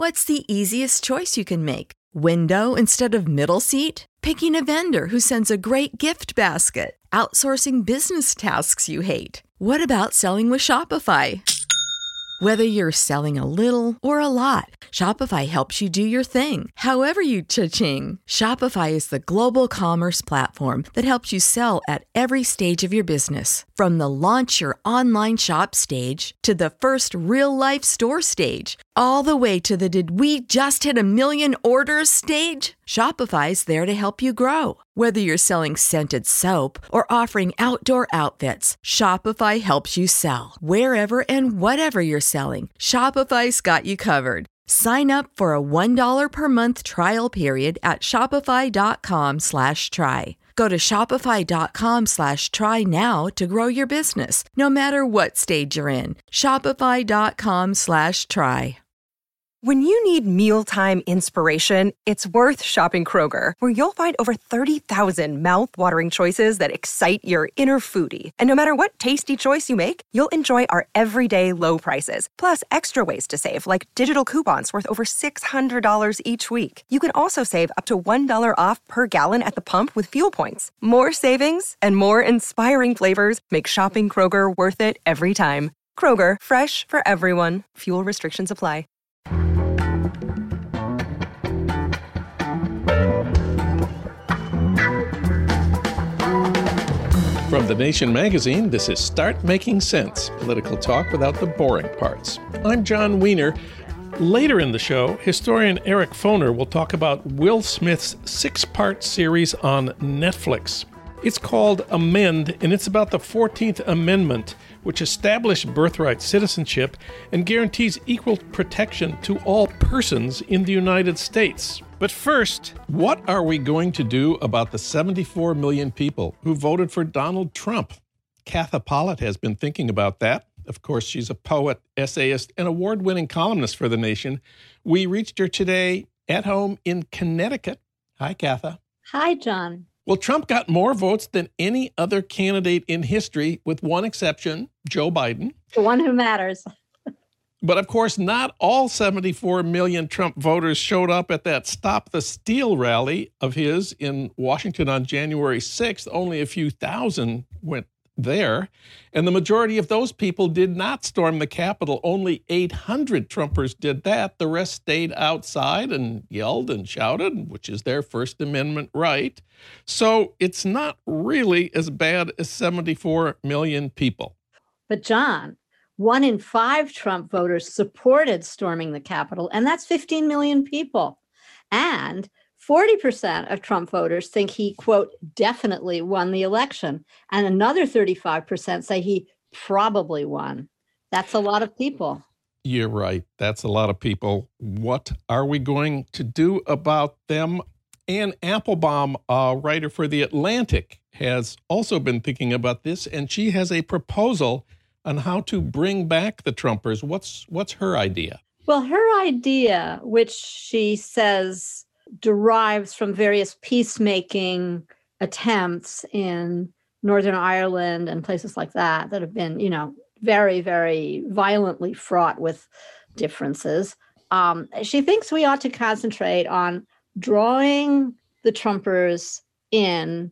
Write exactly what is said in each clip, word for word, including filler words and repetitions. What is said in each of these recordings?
What's the easiest choice you can make? Window instead of middle seat? Picking a vendor who sends a great gift basket? Outsourcing business tasks you hate? What about selling with Shopify? Whether you're selling a little or a lot, Shopify helps you do your thing, however you cha-ching. Shopify is the global commerce platform that helps you sell at every stage of your business. From the launch your online shop stage to the first real-life store stage, all the way to the did we just hit a million orders stage. Shopify's there to help you grow. Whether you're selling scented soap or offering outdoor outfits, Shopify helps you sell. Wherever and whatever you're selling, Shopify's got you covered. Sign up for a one dollar per month trial period at shopify.com slash try. Go to shopify.com slash try now to grow your business, no matter what stage you're in. Shopify.com slash try. When you need mealtime inspiration, it's worth shopping Kroger, where you'll find over thirty thousand mouth-watering choices that excite your inner foodie. And no matter what tasty choice you make, you'll enjoy our everyday low prices, plus extra ways to save, like digital coupons worth over six hundred dollars each week. You can also save up to one dollar off per gallon at the pump with fuel points. More savings and more inspiring flavors make shopping Kroger worth it every time. Kroger, fresh for everyone. Fuel restrictions apply. From The Nation magazine, this is Start Making Sense, political talk without the boring parts. I'm John Wiener. Later in the show, historian Eric Foner will talk about Will Smith's six-part series on Netflix. It's called Amend, and it's about the fourteenth Amendment, which established birthright citizenship and guarantees equal protection to all persons in the United States. But first, what are we going to do about the seventy-four million people who voted for Donald Trump? Katha Pollitt has been thinking about that. Of course, she's a poet, essayist, and award-winning columnist for The Nation. We reached her today at home in Connecticut. Hi, Katha. Hi, John. Well, Trump got more votes than any other candidate in history, with one exception, Joe Biden. The one who matters. But of course, not all seventy-four million Trump voters showed up at that Stop the Steal rally of his in Washington on January sixth. Only a few thousand went there. And the majority of those people did not storm the Capitol. Only eight hundred Trumpers did that. The rest stayed outside and yelled and shouted, which is their First Amendment right. So it's not really as bad as seventy-four million people. But John, one in five Trump voters supported storming the Capitol, and that's fifteen million people. And forty percent of Trump voters think he, quote, definitely won the election. And another thirty-five percent say he probably won. That's a lot of people. You're right. That's a lot of people. What are we going to do about them? Anne Applebaum, a writer for The Atlantic, has also been thinking about this, and she has a proposal on how to bring back the Trumpers. What's what's her idea? Well, her idea, which she says derives from various peacemaking attempts in Northern Ireland and places like that, that have been, you know, very, very violently fraught with differences. Um, she thinks we ought to concentrate on drawing the Trumpers in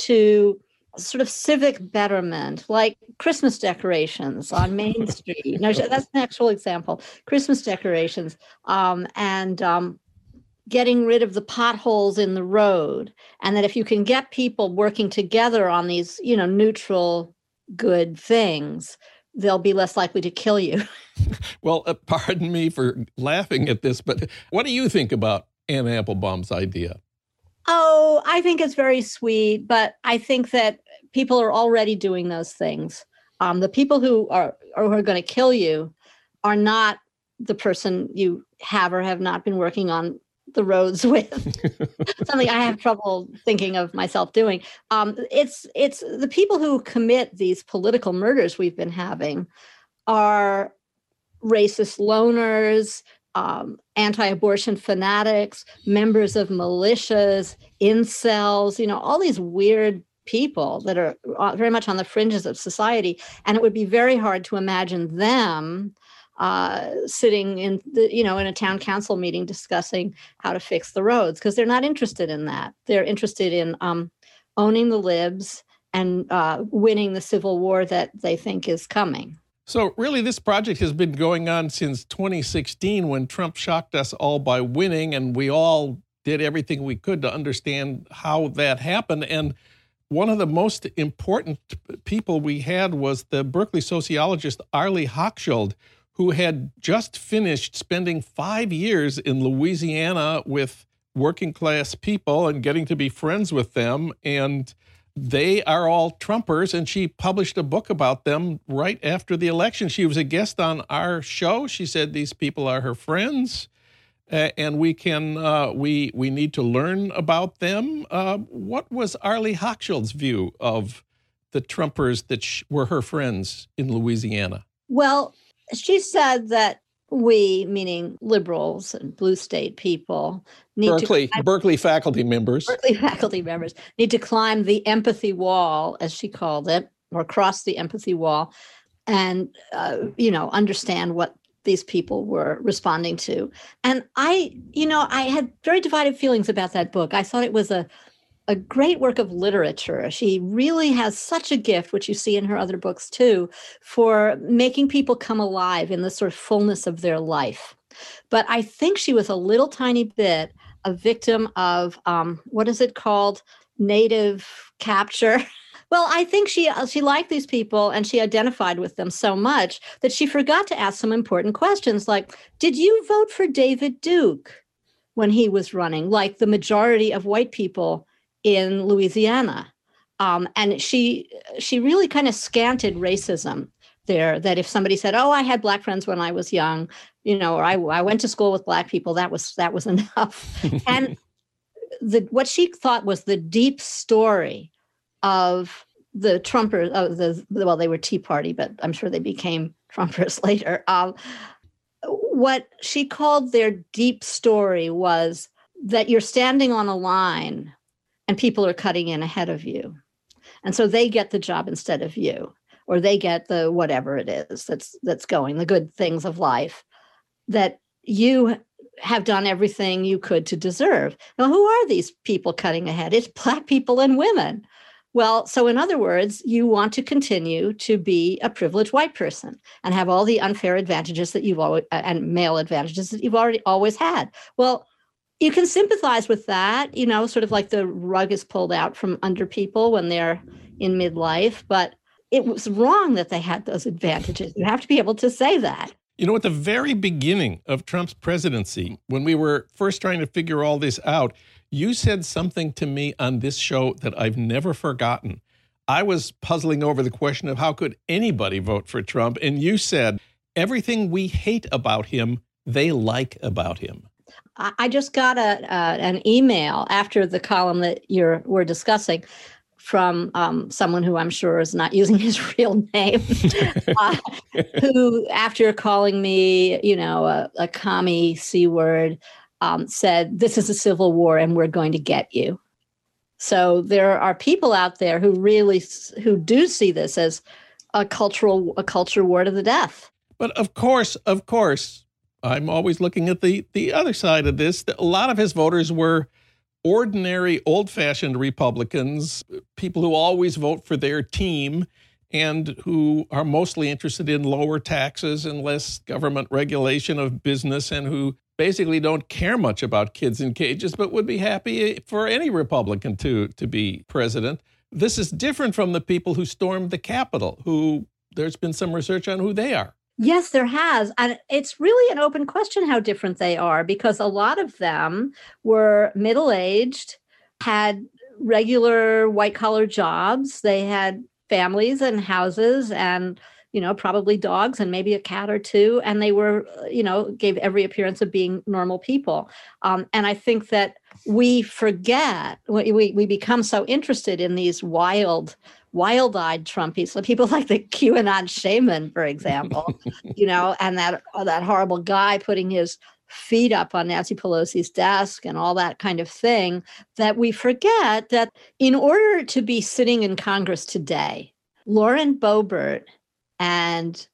to sort of civic betterment, like Christmas decorations on Main Street. No, that's an actual example. Christmas decorations um, and um, getting rid of the potholes in the road. And that if you can get people working together on these, you know, neutral, good things, they'll be less likely to kill you. Well, uh, pardon me for laughing at this, but what do you think about Anne Applebaum's idea? Oh, I think it's very sweet, but I think that people are already doing those things. Um, the people who are, or who are going to kill you are not the person you have or have not been working on the roads with. Something I have trouble thinking of myself doing. Um, it's it's the people who commit these political murders we've been having are racist loners, um, anti-abortion fanatics, members of militias, incels, you know, all these weird people that are very much on the fringes of society. And it would be very hard to imagine them uh, sitting in the, you know, in a town council meeting discussing how to fix the roads, because they're not interested in that. They're interested in um, owning the libs and uh, winning the civil war that they think is coming. So really, this project has been going on since twenty sixteen, when Trump shocked us all by winning, and we all did everything we could to understand how that happened. And one of the most important people we had was the Berkeley sociologist Arlie Hochschild, who had just finished spending five years in Louisiana with working class people and getting to be friends with them. And they are all Trumpers, and she published a book about them right after the election. She was a guest on our show. She said these people are her friends, uh, and we can uh, we we need to learn about them. Uh, what was Arlie Hochschild's view of the Trumpers that sh- were her friends in Louisiana? Well, she said that we, meaning liberals and blue state people, need Berkeley, to climb, Berkeley faculty members. Berkeley faculty members need to climb the empathy wall, as she called it, or cross the empathy wall, and uh, you know, understand what these people were responding to. And I, you know, I had very divided feelings about that book. I thought it was a a great work of literature. She really has such a gift, which you see in her other books too, for making people come alive in the sort of fullness of their life. But I think she was a little tiny bit a victim of, um, what is it called? Native capture. Well, I think she she liked these people and she identified with them so much that she forgot to ask some important questions like, did you vote for David Duke when he was running, like the majority of white people in Louisiana? Um, and she she really kind of scanted racism there, that if somebody said, oh, I had Black friends when I was young, you know, or I, I went to school with Black people, that was that was enough. And the what she thought was the deep story of the Trumpers, of the, well, they were Tea Party, but I'm sure they became Trumpers later. Um, what she called their deep story was that you're standing on a line and people are cutting in ahead of you. And so they get the job instead of you, or they get the whatever it is that's that's going, the good things of life that you have done everything you could to deserve. Now, who are these people cutting ahead? It's Black people and women. Well, so in other words, you want to continue to be a privileged white person and have all the unfair advantages that you've always, and male advantages that you've already always had. Well, you can sympathize with that, you know, sort of like the rug is pulled out from under people when they're in midlife, but it was wrong that they had those advantages. You have to be able to say that. You know, at the very beginning of Trump's presidency, when we were first trying to figure all this out, you said something to me on this show that I've never forgotten. I was puzzling over the question of how could anybody vote for Trump, and you said, everything we hate about him, they like about him. I just got a uh, an email after the column that you're we're discussing from um, someone who I'm sure is not using his real name, uh, who, after calling me, you know, a, a commie C word, um, said, this is a civil war and we're going to get you. So there are people out there who really, who do see this as a cultural, a culture war to the death. But of course, of course, I'm always looking at the, the other side of this. A lot of his voters were ordinary, old-fashioned Republicans, people who always vote for their team and who are mostly interested in lower taxes and less government regulation of business, and who basically don't care much about kids in cages, but would be happy for any Republican to, to be president. This is different from the people who stormed the Capitol, who there's been some research on who they are. Yes, there has. And it's really an open question how different they are, because a lot of them were middle-aged, had regular white-collar jobs. They had families and houses and, you know, probably dogs and maybe a cat or two. And they were, you know, gave every appearance of being normal people. Um, and I think that we forget, we, we become so interested in these wild wild-eyed Trumpies, so people like the QAnon shaman, for example, you know, and that that horrible guy putting his feet up on Nancy Pelosi's desk and all that kind of thing, that we forget that in order to be sitting in Congress today, Lauren Boebert and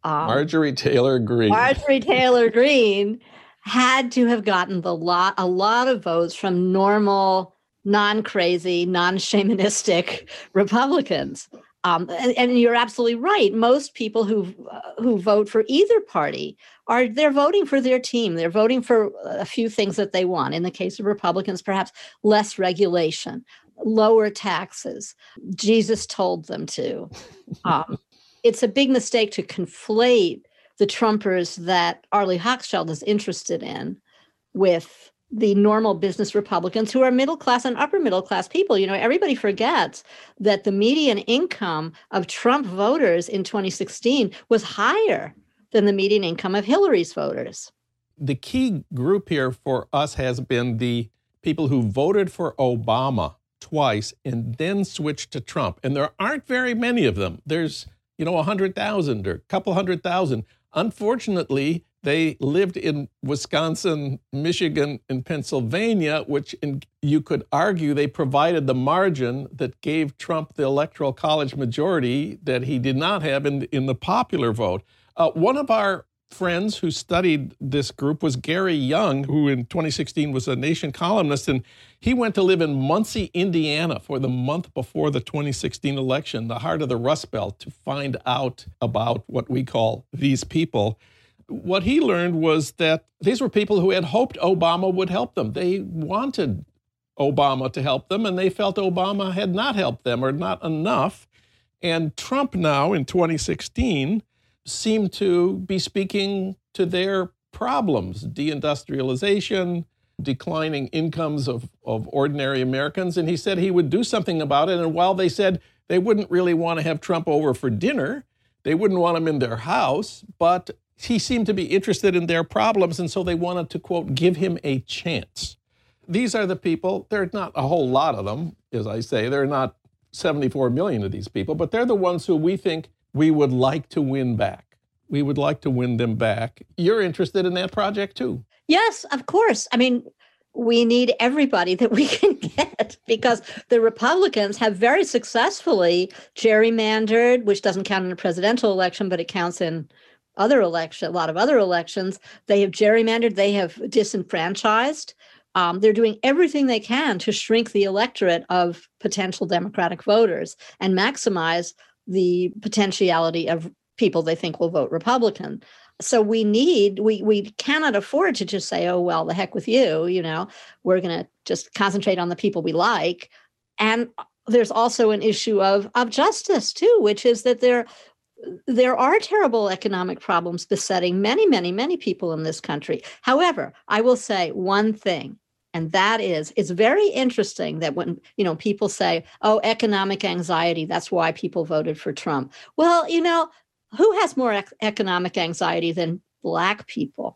Um, Marjorie Taylor Greene. Marjorie Taylor Greene had to have gotten the lot, a lot of votes from normal, non-crazy, non-shamanistic Republicans. Um, and, and you're absolutely right. Most people who uh, who vote for either party are they're voting for their team. They're voting for a few things that they want. In the case of Republicans, perhaps less regulation, lower taxes. Jesus told them to. Um, it's a big mistake to conflate the Trumpers that Arlie Hochschild is interested in with the normal business Republicans who are middle class and upper middle class people. You know, everybody forgets that the median income of Trump voters in twenty sixteen was higher than the median income of Hillary's voters. The key group here for us has been the people who voted for Obama twice and then switched to Trump. And there aren't very many of them. There's, you know, one hundred thousand or a couple hundred thousand. Unfortunately, they lived in Wisconsin, Michigan, and Pennsylvania, which in, you could argue they provided the margin that gave Trump the Electoral College majority that he did not have in, in the popular vote. Uh, one of our friends who studied this group was Gary Young, who in twenty sixteen was a Nation columnist, and he went to live in Muncie, Indiana for the month before the twenty sixteen election, the heart of the Rust Belt, to find out about what we call these people. What he learned was that these were people who had hoped Obama would help them. They wanted Obama to help them, and they felt Obama had not helped them or not enough. And Trump now in twenty sixteen seemed to be speaking to their problems, deindustrialization, declining incomes of, of ordinary Americans. And he said he would do something about it. And while they said they wouldn't really want to have Trump over for dinner, they wouldn't want him in their house, but he seemed to be interested in their problems, and so they wanted to, quote, give him a chance. These are the people. There are not a whole lot of them, as I say. There are not seventy-four million of these people, but they're the ones who we think we would like to win back. We would like to win them back. You're interested in that project, too. Yes, of course. I mean, we need everybody that we can get because the Republicans have very successfully gerrymandered, which doesn't count in a presidential election, but it counts in other election, a lot of other elections. They have gerrymandered, they have disenfranchised. Um, they're doing everything they can to shrink the electorate of potential Democratic voters and maximize the potentiality of people they think will vote Republican. So we need, we we cannot afford to just say, oh, well, the heck with you, you know, we're going to just concentrate on the people we like. And there's also an issue of, of justice, too, which is that there There are terrible economic problems besetting many, many, many people in this country. However, I will say one thing, and that is, it's very interesting that when, you know, people say, oh, economic anxiety, that's why people voted for Trump. Well, you know, who has more ec- economic anxiety than Black people,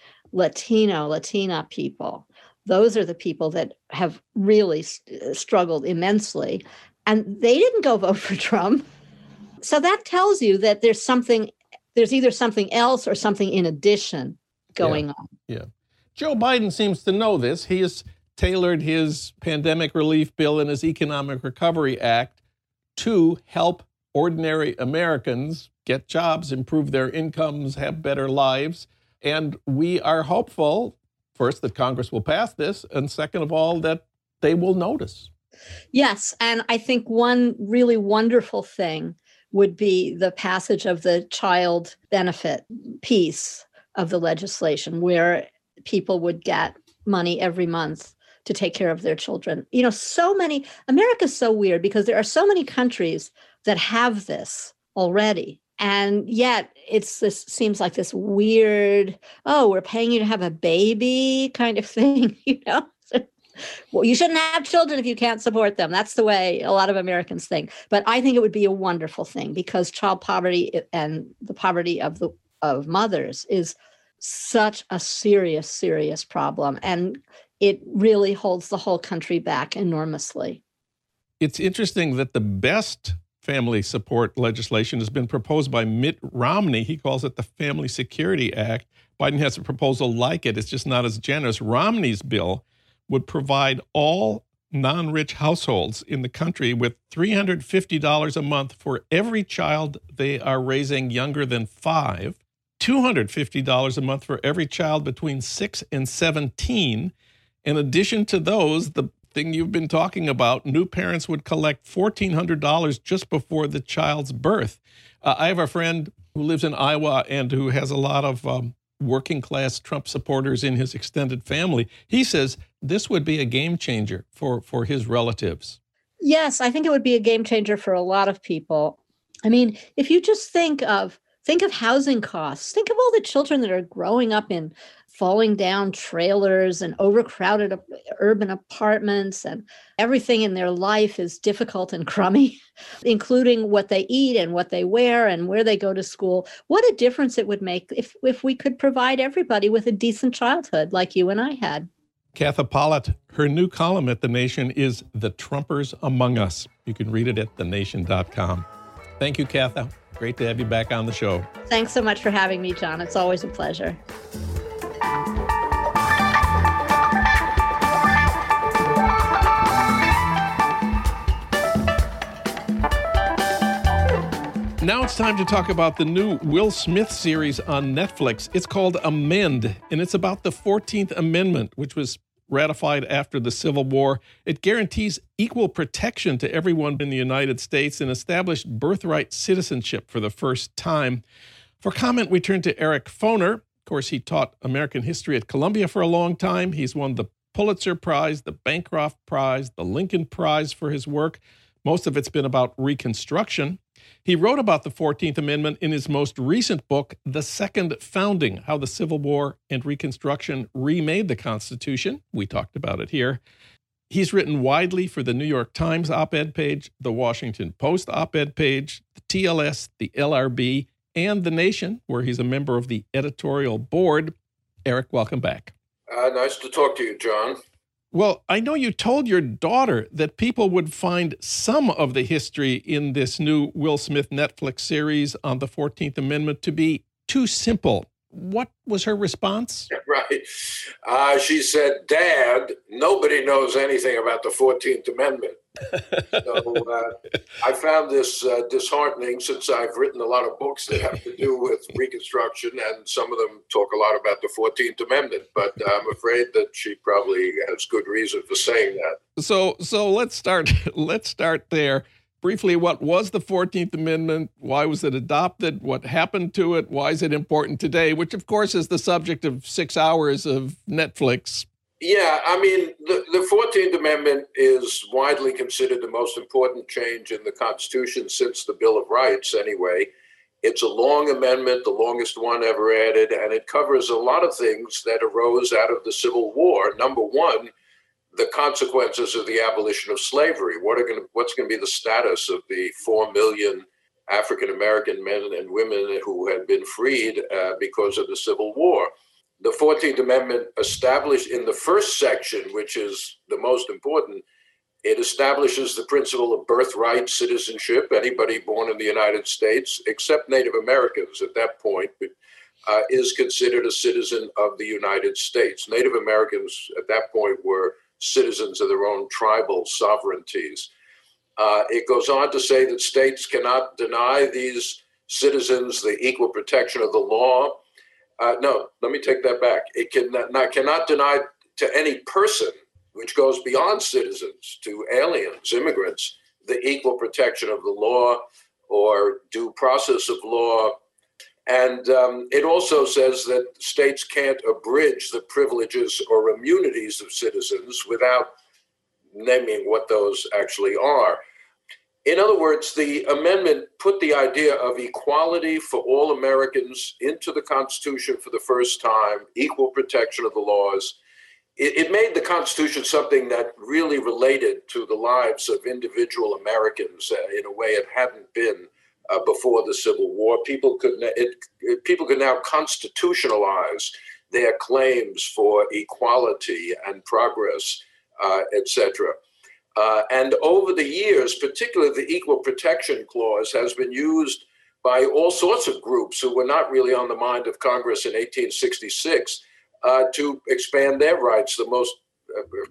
Latino, Latina people? Those are the people that have really st- struggled immensely. And they didn't go vote for Trump. So that tells you that there's something, there's either something else or something in addition going yeah, on. Yeah. Joe Biden seems to know this. He has tailored his pandemic relief bill and his Economic Recovery Act to help ordinary Americans get jobs, improve their incomes, have better lives. And we are hopeful, first, that Congress will pass this, and second of all, that they will notice. Yes. And I think one really wonderful thing would be the passage of the child benefit piece of the legislation, where people would get money every month to take care of their children. You know, so many, America's so weird because there are so many countries that have this already. And yet it's this seems like this weird, oh, we're paying you to have a baby kind of thing, you know? Well, you shouldn't have children if you can't support them. That's the way a lot of Americans think. But I think it would be a wonderful thing because child poverty and the poverty of the of mothers is such a serious, serious problem. And it really holds the whole country back enormously. It's interesting that the best family support legislation has been proposed by Mitt Romney. He calls it the Family Security Act. Biden has a proposal like it. It's just not as generous. Romney's bill would provide all non-rich households in the country with three hundred fifty dollars a month for every child they are raising younger than five, two hundred fifty dollars a month for every child between six and seventeen. In addition to those, the thing you've been talking about, new parents would collect fourteen hundred dollars just before the child's birth. Uh, I have a friend who lives in Iowa and who has a lot of um, working class Trump supporters in his extended family. He says this would be a game changer for, for his relatives. Yes, I think it would be a game changer for a lot of people. I mean, if you just think of think of housing costs, think of all the children that are growing up in falling down trailers and overcrowded urban apartments, and everything in their life is difficult and crummy, including what they eat and what they wear and where they go to school. What a difference it would make if, if we could provide everybody with a decent childhood like you and I had. Katha Pollitt, her new column at The Nation is The Trumpers Among Us. You can read it at the nation dot com. Thank you, Katha. Great to have you back on the show. Thanks so much for having me, John. It's always a pleasure. Now it's time to talk about the new Will Smith series on Netflix. It's called Amend, and it's about the fourteenth Amendment, which was ratified after the Civil War. It guarantees equal protection to everyone in the United States and established birthright citizenship for the first time. For comment, we turn to Eric Foner. Of course, he taught American history at Columbia for a long time. He's won the Pulitzer Prize, the Bancroft Prize, the Lincoln Prize for his work. Most of it's been about Reconstruction. He wrote about the fourteenth Amendment in his most recent book, The Second Founding, How the Civil War and Reconstruction Remade the Constitution. We talked about it here. He's written widely for the New York Times op-ed page, the Washington Post op-ed page, the T L S, the L R B, and The Nation, where he's a member of the editorial board. Eric, welcome back. Uh, nice to talk to you, John. Well, I know you told your daughter that people would find some of the history in this new Will Smith Netflix series on the fourteenth Amendment to be too simple. What was her response? Right. Uh, she said, Dad, nobody knows anything about the fourteenth Amendment. So uh, I found this uh, disheartening, since I've written a lot of books that have to do with Reconstruction, and some of them talk a lot about the fourteenth Amendment. But I'm afraid that she probably has good reason for saying that. So, so let's start. Let's start there. Briefly, what was the fourteenth Amendment? Why was it adopted? What happened to it? Why is it important today? Which, of course, is the subject of six hours of Netflix. Yeah, I mean, the, the fourteenth Amendment is widely considered the most important change in the Constitution since the Bill of Rights, anyway. It's a long amendment, the longest one ever added, and it covers a lot of things that arose out of the Civil War. Number one, the consequences of the abolition of slavery. What are going to, what's going to be the status of the four million African-American men and women who had been freed uh, because of the Civil War? The fourteenth Amendment established in the first section, which is the most important, it establishes the principle of birthright citizenship. Anybody born in the United States, except Native Americans at that point, uh, is considered a citizen of the United States. Native Americans at that point were citizens of their own tribal sovereignties. Uh, it goes on to say that states cannot deny these citizens the equal protection of the law. Uh, no, let me take that back. It cannot, not, cannot deny to any person, which goes beyond citizens, to aliens, immigrants, the equal protection of the law or due process of law. And um, it also says that states can't abridge the privileges or immunities of citizens without naming what those actually are. In other words, the amendment put the idea of equality for all Americans into the Constitution for the first time, equal protection of the laws. It, it made the Constitution something that really related to the lives of individual Americans uh, in a way it hadn't been uh, before the Civil War. People could, it, it, people could now constitutionalize their claims for equality and progress, uh, et cetera. Uh, and over the years, particularly the Equal Protection Clause has been used by all sorts of groups who were not really on the mind of Congress in eighteen sixty-six uh, to expand their rights. The most uh,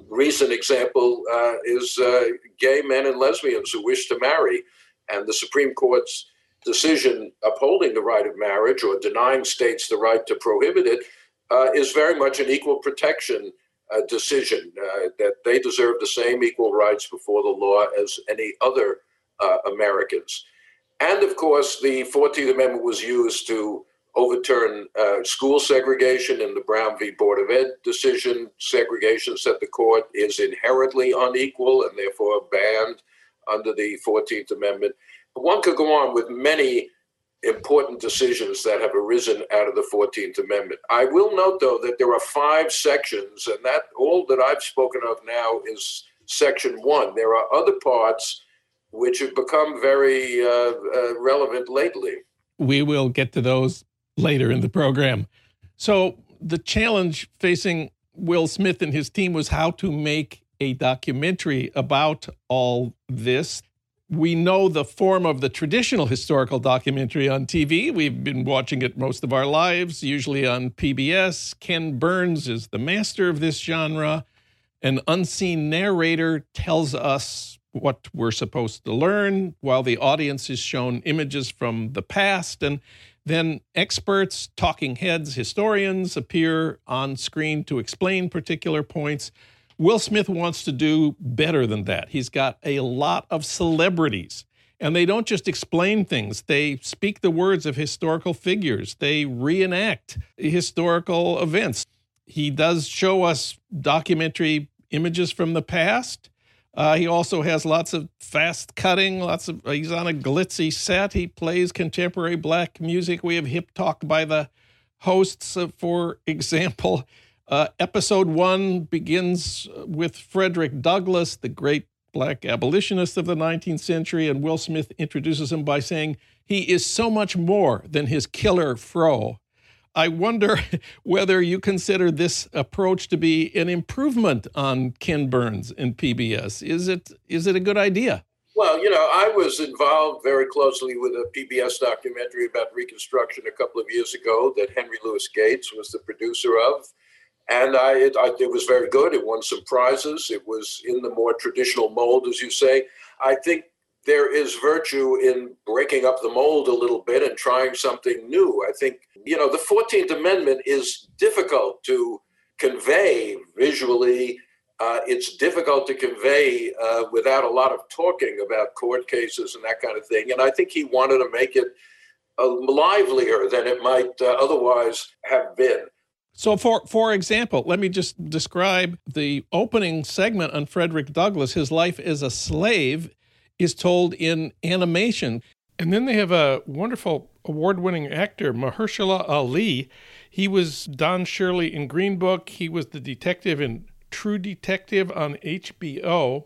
recent example uh, is uh, gay men and lesbians who wish to marry. And the Supreme Court's decision upholding the right of marriage or denying states the right to prohibit it uh, is very much an equal protection uh, decision, uh, that they deserve the same equal rights before the law as any other uh, Americans. And of course, the fourteenth Amendment was used to overturn uh, school segregation in the Brown v. Board of Ed decision. Segregation, said the court, is inherently unequal and therefore banned under the fourteenth Amendment. One could go on with many important decisions that have arisen out of the fourteenth Amendment. I will note, though, that there are five sections, and that all that I've spoken of now is section one. There are other parts which have become very uh, uh, relevant lately. We will get to those later in the program. So the challenge facing Will Smith and his team was how to make a documentary about all this. We know the form of the traditional historical documentary on T V. We've been watching it most of our lives, usually on P B S. Ken Burns is the master of this genre. An unseen narrator tells us what we're supposed to learn, while the audience is shown images from the past. And then experts, talking heads, historians appear on screen to explain particular points. Will Smith wants to do better than that. He's got a lot of celebrities, and they don't just explain things. They speak the words of historical figures. They reenact historical events. He does show us documentary images from the past. Uh, he also has lots of fast cutting, lots of, he's on a glitzy set. He plays contemporary black music. We have hip talk by the hosts, uh, for example. Uh, episode one begins with Frederick Douglass, the great black abolitionist of the nineteenth century, and Will Smith introduces him by saying he is so much more than his killer fro. I wonder whether you consider this approach to be an improvement on Ken Burns and P B S. Is it is it a good idea? Well, you know, I was involved very closely with a P B S documentary about Reconstruction a couple of years ago that Henry Louis Gates was the producer of. And I it, I, it was very good. It won some prizes. It was in the more traditional mold, as you say. I think there is virtue in breaking up the mold a little bit and trying something new. I think, you know, the fourteenth Amendment is difficult to convey visually. Uh, it's difficult to convey uh, without a lot of talking about court cases and that kind of thing. And I think he wanted to make it uh, livelier than it might uh, otherwise have been. So, for for example, let me just describe the opening segment on Frederick Douglass. His life as a slave is told in animation. And then they have a wonderful award-winning actor, Mahershala Ali. He was Don Shirley in Green Book. He was the detective in True Detective on H B O.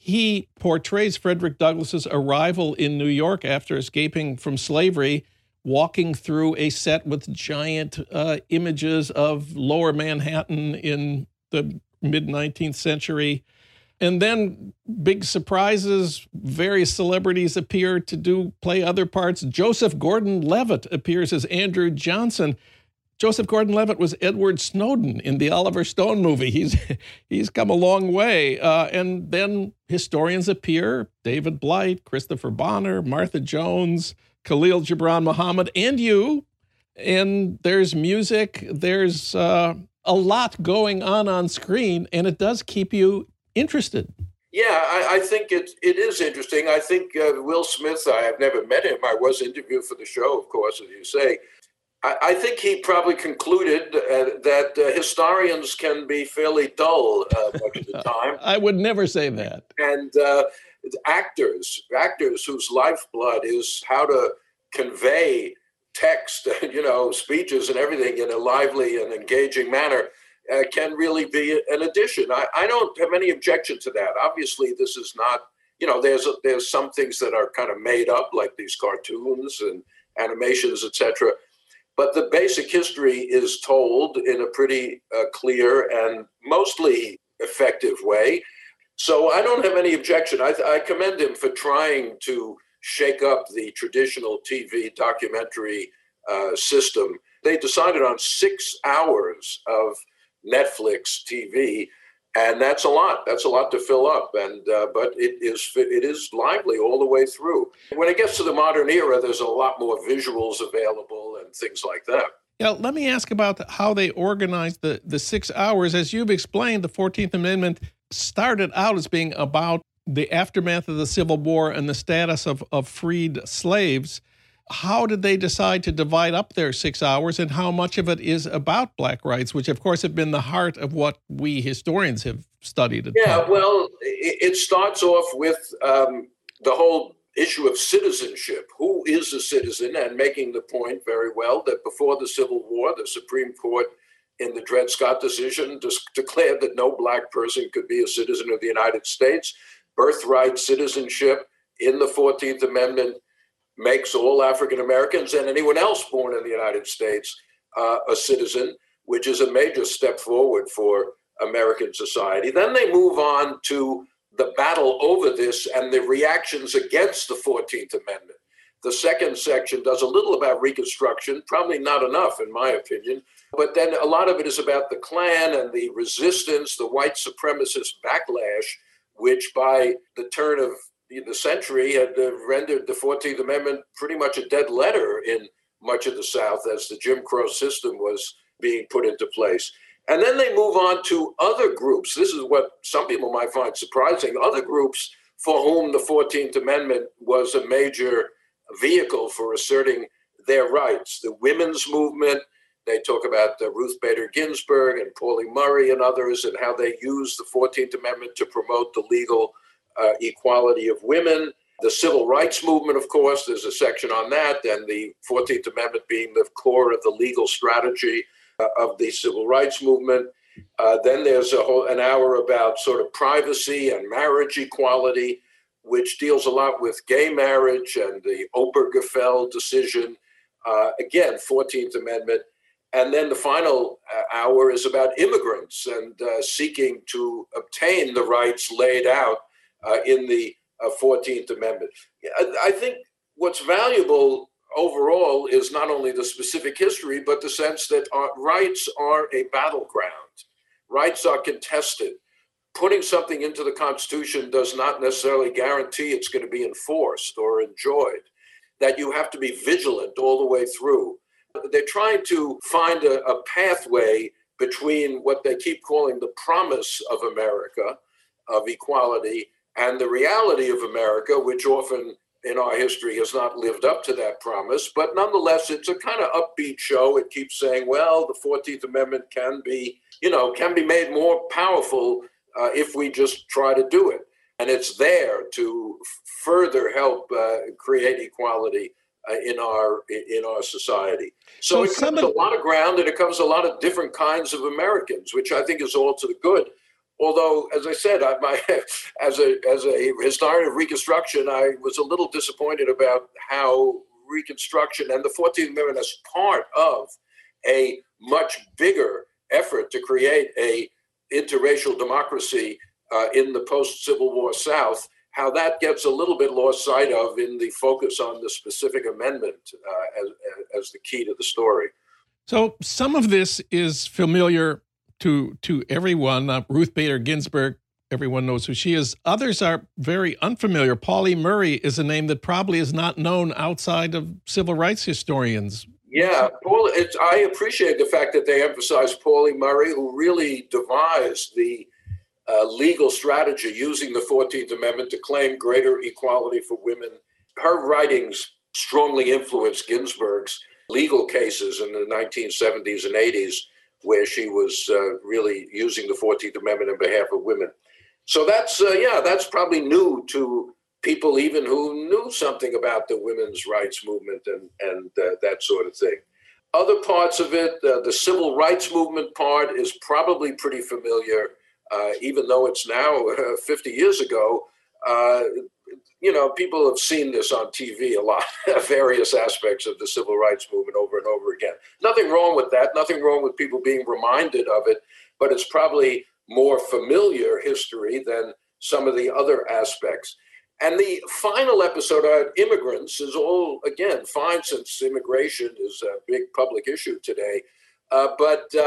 He portrays Frederick Douglass's arrival in New York after escaping from slavery, walking through a set with giant uh, images of lower Manhattan in the mid-nineteenth century. And then big surprises, various celebrities appear to do play other parts. Joseph Gordon-Levitt appears as Andrew Johnson. Joseph Gordon-Levitt was Edward Snowden in the Oliver Stone movie. He's he's come a long way. Uh, and then historians appear, David Blight, Christopher Bonner, Martha Jones, Khalil Gibran Muhammad, and you. And there's music. There's uh, a lot going on on screen, and it does keep you interested. Yeah, I, I think it, it is interesting. I think uh, Will Smith, I have never met him. I was interviewed for the show, of course, as you say. I, I think he probably concluded uh, that uh, historians can be fairly dull uh, much of the time. I would never say that. And uh, actors, actors whose lifeblood is how to convey text, you know, speeches and everything in a lively and engaging manner uh, can really be an addition. I, I don't have any objection to that. Obviously, this is not, you know, there's a, there's some things that are kind of made up, like these cartoons and animations, et cetera. But the basic history is told in a pretty uh, clear and mostly effective way. So I don't have any objection. I, I commend him for trying to shake up the traditional T V documentary uh, system. They decided on six hours of Netflix T V, And that's a lot. That's a lot to fill up. And uh, but it is it is lively all the way through. When it gets to the modern era, there's a lot more visuals available and things like that. Yeah, let me ask about how they organized the, the six hours. As you've explained, the fourteenth Amendment started out as being about the aftermath of the Civil War and the status of, of freed slaves. How did they decide to divide up their six hours, and how much of it is about Black rights, which, of course, have been the heart of what we historians have studied? Yeah, well, it starts off with um, the whole issue of citizenship. Who is a citizen? And making the point very well that before the Civil War, the Supreme Court, in the Dred Scott decision, just declared that no Black person could be a citizen of the United States. Birthright citizenship in the fourteenth Amendment makes all African Americans and anyone else born in the United States uh, a citizen, which is a major step forward for American society. Then they move on to the battle over this and the reactions against the fourteenth Amendment. The second section does a little about Reconstruction, probably not enough in my opinion, but then a lot of it is about the Klan and the resistance, the white supremacist backlash, which by the turn of the century had uh, rendered the fourteenth Amendment pretty much a dead letter in much of the South as the Jim Crow system was being put into place. And then they move on to other groups. This is what some people might find surprising. Other groups for whom the fourteenth Amendment was a major vehicle for asserting their rights. The women's movement, they talk about uh, Ruth Bader Ginsburg and Pauli Murray and others, and how they used the fourteenth Amendment to promote the legal Uh, equality of women. The civil rights movement, of course, there's a section on that, and the fourteenth Amendment being the core of the legal strategy uh, of the civil rights movement. Uh, then there's a whole an hour about sort of privacy and marriage equality, which deals a lot with gay marriage and the Obergefell decision. Uh, again, fourteenth Amendment. And then the final uh, hour is about immigrants and uh, seeking to obtain the rights laid out Uh, in the uh, fourteenth Amendment. I, I think what's valuable overall is not only the specific history, but the sense that our rights are a battleground. Rights are contested. Putting something into the Constitution does not necessarily guarantee it's going to be enforced or enjoyed, that you have to be vigilant all the way through. They're trying to find a, a pathway between what they keep calling the promise of America, of equality, and the reality of America, which often in our history has not lived up to that promise. But nonetheless, it's a kind of upbeat show. It keeps saying, well, the fourteenth Amendment can be, you know, can be made more powerful uh, if we just try to do it. And it's there to f- further help uh, create equality uh, in our in our society. So, so it covers of- a lot of ground, and it covers a lot of different kinds of Americans, which I think is all to the good. Although, as I said, I, my, as a as a historian of Reconstruction, I was a little disappointed about how Reconstruction and the fourteenth Amendment as part of a much bigger effort to create a interracial democracy uh, in the post-Civil War South, how that gets a little bit lost sight of in the focus on the specific amendment uh, as, as the key to the story. So some of this is familiar to to everyone. Uh, Ruth Bader Ginsburg, everyone knows who she is. Others are very unfamiliar. Pauli Murray is a name that probably is not known outside of civil rights historians. Yeah, Paul. It's, I appreciate the fact that they emphasize Pauli Murray, who really devised the uh, legal strategy using the fourteenth Amendment to claim greater equality for women. Her writings strongly influenced Ginsburg's legal cases in the nineteen seventies and eighties, where she was uh, really using the fourteenth Amendment on behalf of women. So that's, uh, yeah, that's probably new to people even who knew something about the women's rights movement and, and uh, that sort of thing. Other parts of it, uh, the civil rights movement part is probably pretty familiar, uh, even though it's now uh, fifty years ago. Uh, you know, people have seen this on T V a lot, various aspects of the civil rights movement over and over again. Nothing wrong with that, nothing wrong with people being reminded of it, but it's probably more familiar history than some of the other aspects. And the final episode on immigrants is all, again, fine since immigration is a big public issue today. Uh, but um,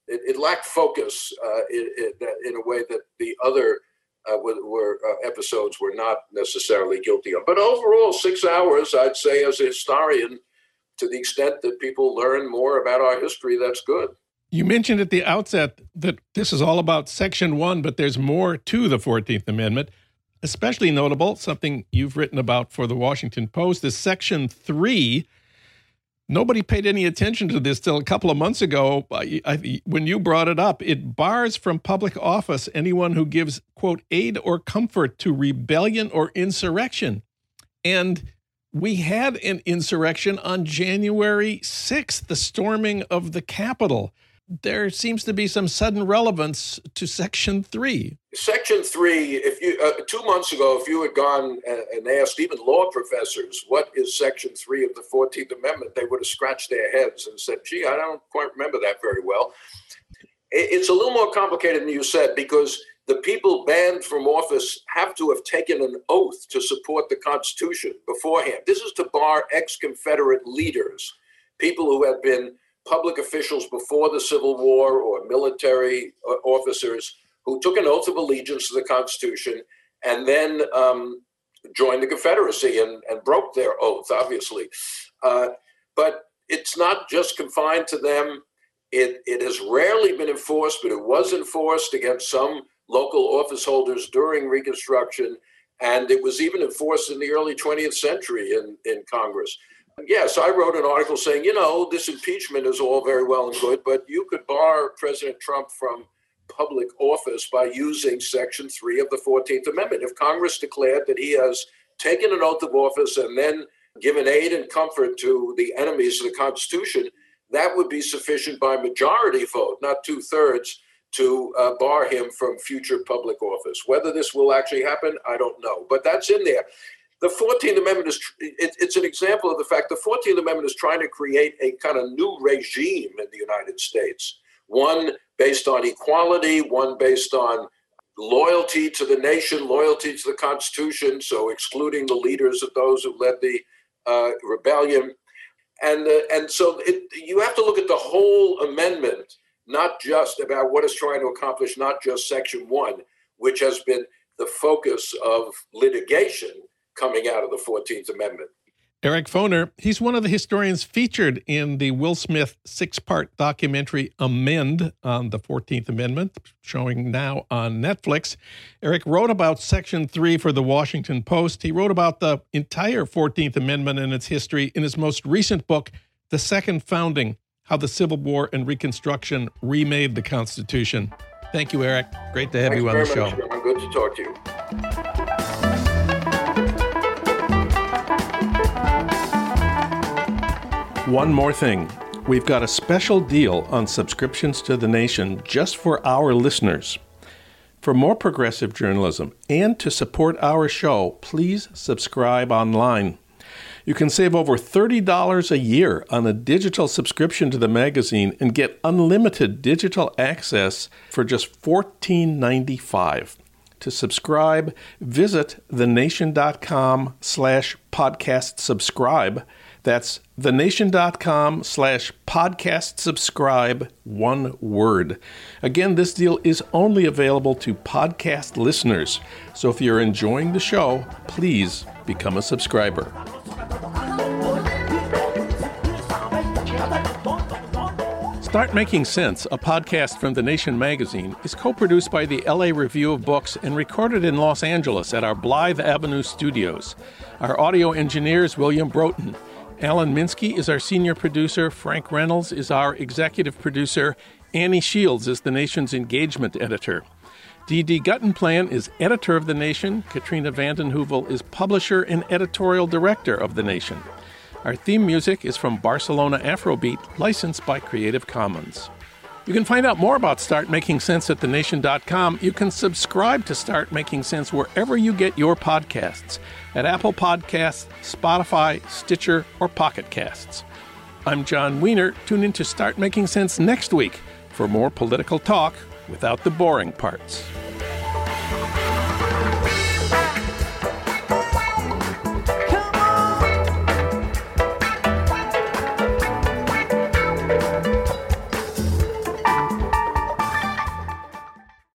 it, it lacked focus uh, in, in a way that the other uh, were, were uh, episodes were not necessarily guilty of. But overall, six hours, I'd say, as a historian, to the extent that people learn more about our history, that's good. You mentioned at the outset that this is all about Section one, but there's more to the fourteenth Amendment. Especially notable, something you've written about for the Washington Post, is Section three. Nobody paid any attention to this till a couple of months ago. I, I, when you brought it up, it bars from public office anyone who gives, quote, aid or comfort to rebellion or insurrection. And we had an insurrection on January sixth, the storming of the Capitol. There seems to be some sudden relevance to Section three. Section three, if you uh, two months ago, if you had gone and asked even law professors, what is Section three of the fourteenth Amendment, they would have scratched their heads and said, gee, I don't quite remember that very well. It's a little more complicated than you said, because the people banned from office have to have taken an oath to support the Constitution beforehand. This is to bar ex-Confederate leaders, people who had been public officials before the Civil War or military officers who took an oath of allegiance to the Constitution and then um, joined the Confederacy and, and broke their oath, obviously. Uh, but it's not just confined to them. It, it has rarely been enforced, but it was enforced against some local office holders during Reconstruction, and it was even enforced in the early twentieth century in, in Congress. Yes, I wrote an article saying, you know, this impeachment is all very well and good, but you could bar President Trump from public office by using Section three of the fourteenth Amendment. If Congress declared that he has taken an oath of office and then given aid and comfort to the enemies of the Constitution, that would be sufficient by majority vote, not two-thirds, to uh, bar him from future public office. Whether this will actually happen, I don't know, but that's in there. The fourteenth Amendment is, it, it's an example of the fact the fourteenth Amendment is trying to create a kind of new regime in the United States, one based on equality, one based on loyalty to the nation, loyalty to the Constitution, so excluding the leaders of those who led the uh, rebellion. And, uh, and so it, you have to look at the whole amendment, not just about what it's trying to accomplish, not just Section one, which has been the focus of litigation coming out of the fourteenth Amendment. Eric Foner, he's one of the historians featured in the Will Smith six-part documentary Amend on the fourteenth Amendment, showing now on Netflix. Eric wrote about Section three for the Washington Post. He wrote about the entire fourteenth Amendment and its history in his most recent book, The Second Founding, How the Civil War and Reconstruction Remade the Constitution. Thank you, Eric. Great to have Thanks you on the show. Much, John. Good to talk to you. One more thing. We've got a special deal on subscriptions to The Nation just for our listeners. For more progressive journalism and to support our show, please subscribe online. You can save over thirty dollars a year on a digital subscription to the magazine and get unlimited digital access for just fourteen ninety-five. To subscribe, visit thenation.com slash podcast subscribe. That's thenation.com slash podcast subscribe, one word. Again, this deal is only available to podcast listeners. So if you're enjoying the show, please become a subscriber. Start Making Sense, a podcast from The Nation magazine, is co-produced by the L A Review of Books and recorded in Los Angeles at our Blythe Avenue studios. Our audio engineer is William Broughton. Alan Minsky is our senior producer. Frank Reynolds is our executive producer. Annie Shields is The Nation's engagement editor. Dee Dee Guttenplan is editor of The Nation. Katrina Vanden Heuvel is publisher and editorial director of The Nation. Our theme music is from Barcelona Afrobeat, licensed by Creative Commons. You can find out more about Start Making Sense at the nation dot com. You can subscribe to Start Making Sense wherever you get your podcasts, at Apple Podcasts, Spotify, Stitcher, or Pocket Casts. I'm John Wiener. Tune in to Start Making Sense next week for more political talk without the boring parts.